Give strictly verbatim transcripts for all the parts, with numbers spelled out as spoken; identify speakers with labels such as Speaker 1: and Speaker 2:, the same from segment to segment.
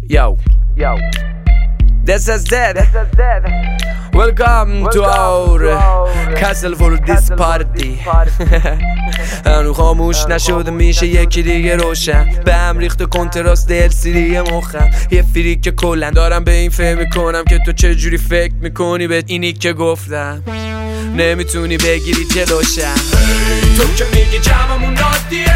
Speaker 1: Yo, yo, this is dead. Welcome to our castle for this party. هنو خاموش نشده میشه یکی دیگه روشن به هم ریخت کنتراست دل سیری مخم یه فریک که کلن دارم به این فهم میکنم که تو چجوری فکر میکنی به اینی که گفتم نمیتونی بگیری جلوشم. تو که میگی جمعمون عادیه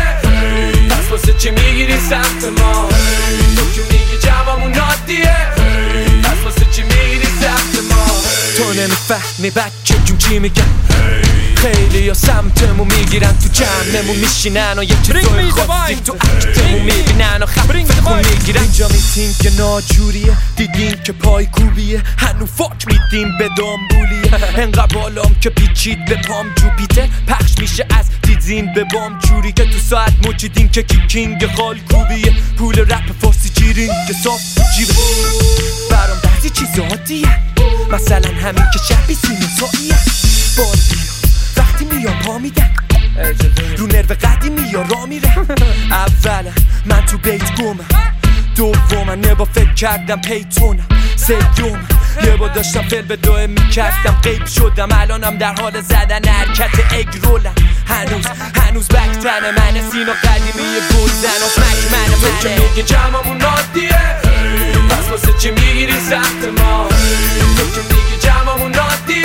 Speaker 1: پس واسه چی میگیری سمت ما؟ تو که میگی جمعمون عادیه پس واسه چی میگیری سمت ما؟ تو نمیفهمی بچه جون چی میگن خیلی یا سمتمو میگیرن تو جمعمون میشینن و یه چیزای خاصی تو عکتمو میبینن و خفه میگیرن. اینجا میتین که ناجوریه دیدین که پای کوبیه هنو فاک میدیم به دامبولیه انقدر بالام که پیچید به پام جوپیتر پخش میشه از دیدین به بام جوری که تو ساعت مچیدین که کیکینگ خال کوبیه پول رپ فارسی جیرین که صاف جیبه برام بعضی چیز عادیه مثلا همین که شبی سینه ساییه بار بیا وقتی میام پا میدن رو نرو قدیمی یا را میره اولا من تو بیت گمم دوما نبا فکر کردم پیتونم سیوم یه با داشتم فیل به دوه میکردم قیب شدم الانم در حال زدن حرکت اگ رولم هنوز هنوز بکتن من سینا قدیمی گلزن و فک من منه تو که میگی جمعمون عادیه پس واسه چی میگیری سمت ما؟ تو که میگی جمعمون عادیه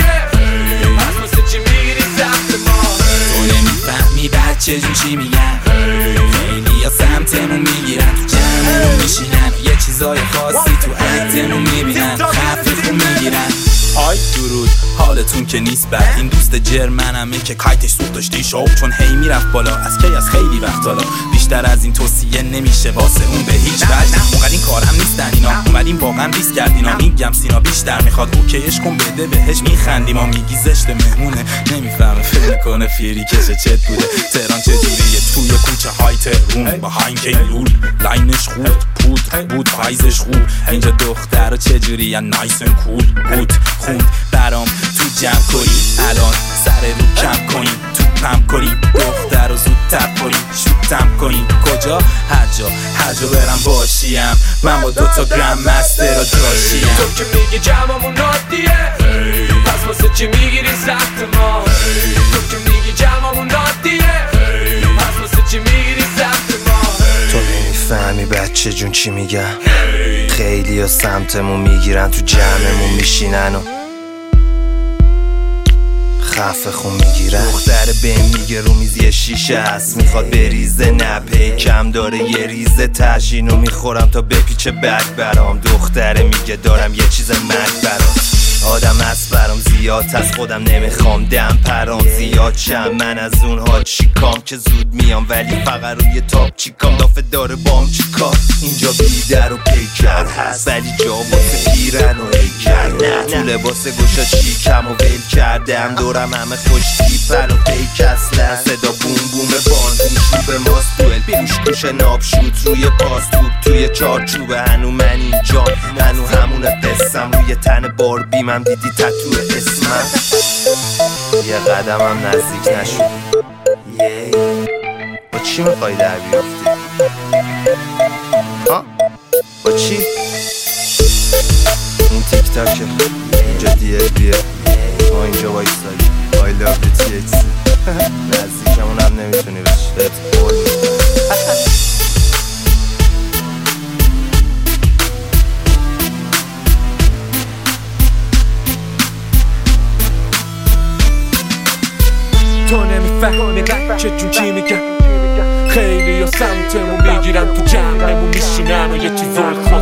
Speaker 1: پس واسه چی میگیری سمت ما؟
Speaker 2: تو نمیفهمی بچه جون چی میگن خیلی یا سمتمون میگیرن تو جمعمون میشینن و یه چیزای خاصی تو عکتمون میبینن خفه خون میگیرن. های درود حالتون که نیست بد این دوست جرمنمه که کایتش سوخت داشتی شوق چون هی میرفت بالا از کی از خیلی وقت حالا بیشتر از این توصیه نمیشه واسه اون به هیچ وجه اونقدر این کارم نیستن اینا اومدیم واقعا ریس کردینا میگم سینا بیشتر میخواد اوکیش کن بده بهش میخندیم ما میگی زشت مهمونه نمیفهمه فکر کنه فیری کشه چت بوده تهران چجوریه توی کوچه های تهرون با هنگ لول لاینش خوب پود بود پایزش خوب اینجا دختر چجوری نایس ان کول بود خوند برام تو جمع کنی الان سر رو کم کنی تو پم کنی دختر رو زود تب کنی شوتم کنی کجا هر جا هر جا برم باشیم من با دوتا گرم مستر رو دراشیم.
Speaker 1: تو که میگی جمعمون عادیه پس واسه چی میگیری سمت ما؟ تو که میگی جمعمون عادیه پس واسه چی میگیری سمت ما؟
Speaker 3: تو نمیفهمی بچه جون چی میگن خیلی یا سمتمون میگیرن تو جمعمون میشینن و خفه خون میگیرن. دختر بهم میگه رو میز یه شیشه هست میخواد بریزه نپی کم داره یه ریزه تشینو میخورم تا بپیچه بد برام دختره میگه دارم یه چیز مرگ برام آدم هست برام زیاد از خودم نمیخوام دم پرام زیاد شم من از اونها چیکام که زود میام ولی فقط روی تاپ چیکام دافه داره بام چیکار اینجا بیدر و پیکر هست ولی جا واسه پیرن و ایکر نه تو لباس گوشا چیکم و ویل کردم دورم همه خوش تیپن و پیک اصلا صدا بوم بوم باندون شوب ماست دوئل بیروش کوش ناب شوت روی پاس توب توی چارچوب هنو من اینجا هنو همونه قسم روی تن باربی من دیدی تتو اسمم یه قدم هم نزدیک نشد یه با چی میخوای در بیافتی؟ ها؟ با چی؟ این تیک تاکه اینجا دیل بیه ما اینجا بایستایی I love the تی اچ سی نزدیکمون هم نمیتونی بشی بهت قول میکنم.
Speaker 1: تو نمیفهمی بچه جون چی میگن خیلی یا سمتمون میگیرن تو جمعمون میشینن و یه چیزای